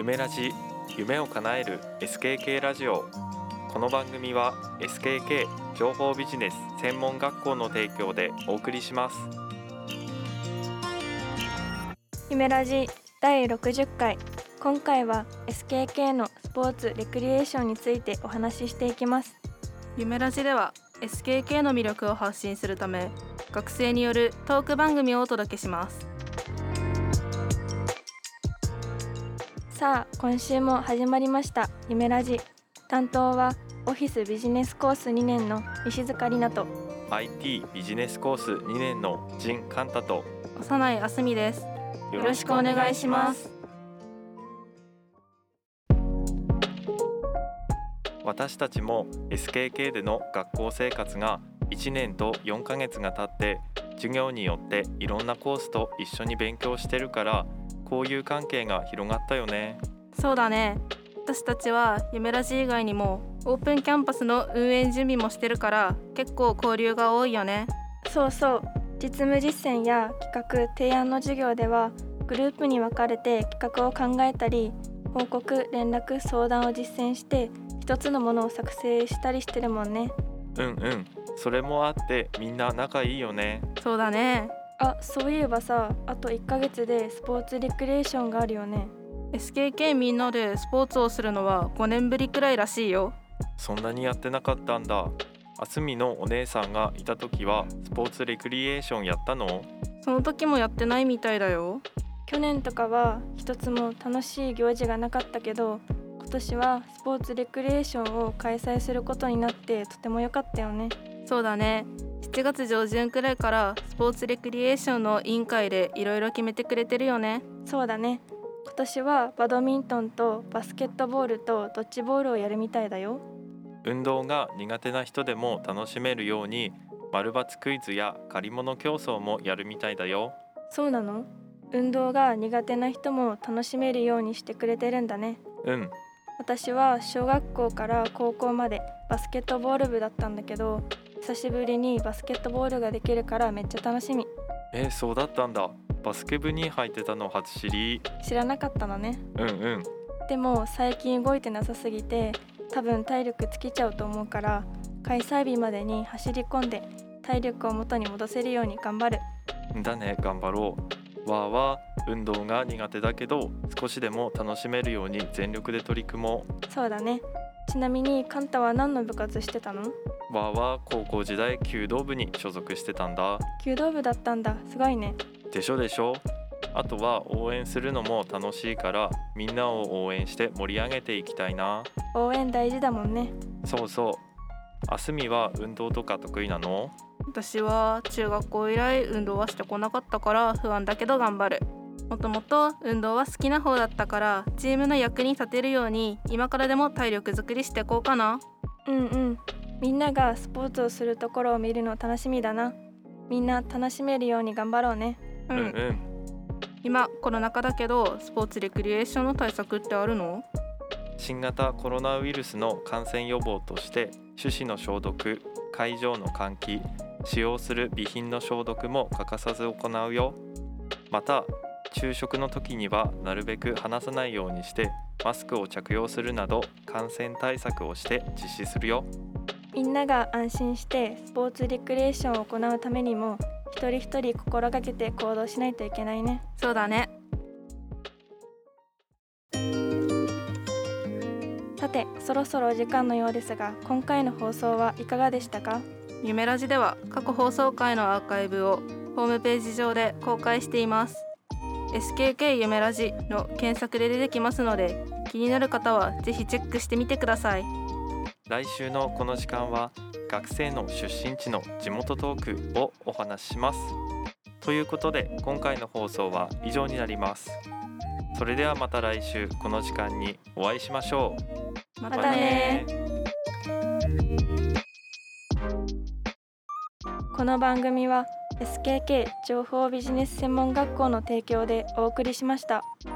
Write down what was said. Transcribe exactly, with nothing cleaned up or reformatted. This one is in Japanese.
夢ラジ、夢を叶える エスケーケー ラジオ。この番組は エスケーケー 情報ビジネス専門学校の提供でお送りします。 夢ラジだいろくじゅっかい、今回は エスケーケー のスポーツレクリエーションについてお話ししていきます。 夢ラジでは エスケーケー の魅力を発信するため、学生によるトーク番組をお届けします。 さあ、今週も始まりました夢ラジ。担当はオフィスビジネスコースにねんの石塚里奈とアイティー ビジネスコースにねんの陣寛太と幼いあすみです。 よろしくお願いします。 私たちも エスケーケー での学校生活がいちねんとよんかげつが経って、授業によっていろんなコースと一緒に勉強してるから、交友関係が広がったよね。 そうだね。私たちは夢ラジ以外にもオープンキャンパスの運営準備もしてるから、結構交流が多いよね。 そうそう、実務実践や企画提案の授業ではグループに分かれて企画を考えたり、報告連絡相談を実践して一つのものを作成したりしてるもんね。 うんうん、それもあってみんな仲いいよね。 そうだね。 あ、そういえばさ、あといっかげつでスポーツレクリエーションがあるよね。 エスケーケー みんなでスポーツをするのはごねんぶりくらいらしいよ。 そんなにやってなかったんだ。あすみのお姉さんがいた時はスポーツレクリエーションやったの？ その時もやってないみたいだよ。 去年とかは一つも楽しい行事がなかったけど、今年はスポーツレクリエーションを開催することになってとても良かったよね。 そうだね。しちがつ上旬くらいからスポーツレクリエーションの委員会でいろいろ決めてくれてるよね。 そうだね。今年はバドミントンとバスケットボールとドッジボールをやるみたいだよ。 運動が苦手な人でも楽しめるように、丸×クイズや借り物競争もやるみたいだよ。 そうなの？運動が苦手な人も楽しめるようにしてくれてるんだね。 うん。 私は小学校から高校までバスケットボール部だったんだけど、久しぶりにバスケットボールができるからめっちゃ楽しみ。 えー、そうだったんだ。バスケ部に入ってたの初知り。 知らなかったのね。 うんうん。 でも最近動いてなさすぎて多分体力尽きちゃうと思うから、開催日までに走り込んで体力を元に戻せるように頑張る。 だね、頑張ろう。わーは運動が苦手だけど、少しでも楽しめるように全力で取り組もう。 そうだね。ちなみにカンタは何の部活してたの？ わーは高校時代弓道部に所属してたんだ。 弓道部だったんだ、すごいね。 でしょでしょ。あとは応援するのも楽しいから、みんなを応援して盛り上げていきたいな。 応援大事だもんね。 そうそう。あすみは運動とか得意なの？ 私は中学校以来運動はしてこなかったから不安だけど頑張る。もともと運動は好きな方だったから、チームの役に立てるように今からでも体力作りしていこうかな。 うんうん、みんながスポーツをするところを見るの楽しみだな。みんな楽しめるように頑張ろうね。 うん、 うんうん。 今コロナ禍だけど、スポーツレクリエーションの対策ってあるの？ 新型コロナウイルスの感染予防として手指の消毒、会場の換気、使用する備品の消毒も欠かさず行うよ。また昼食の時にはなるべく離さないようにしてマスクを着用するなど感染対策をして実施するよ。 みんなが安心してスポーツレクリエーションを行うためにも、一人一人心がけて行動しないといけないね。 そうだね。 さて、そろそろお時間のようですが、今回の放送はいかがでしたか？ 夢ラジでは過去放送回のアーカイブをホームページ上で公開しています。 エスケーケー 夢ラジの検索で出てきますので、気になる方はぜひチェックしてみてください。 来週のこの時間は学生の出身地の地元トークをお話しします。ということで今回の放送は以上になります。それではまた来週この時間にお会いしましょう。 またね。この番組は エスケーケー 情報ビジネス専門学校の提供でお送りしました。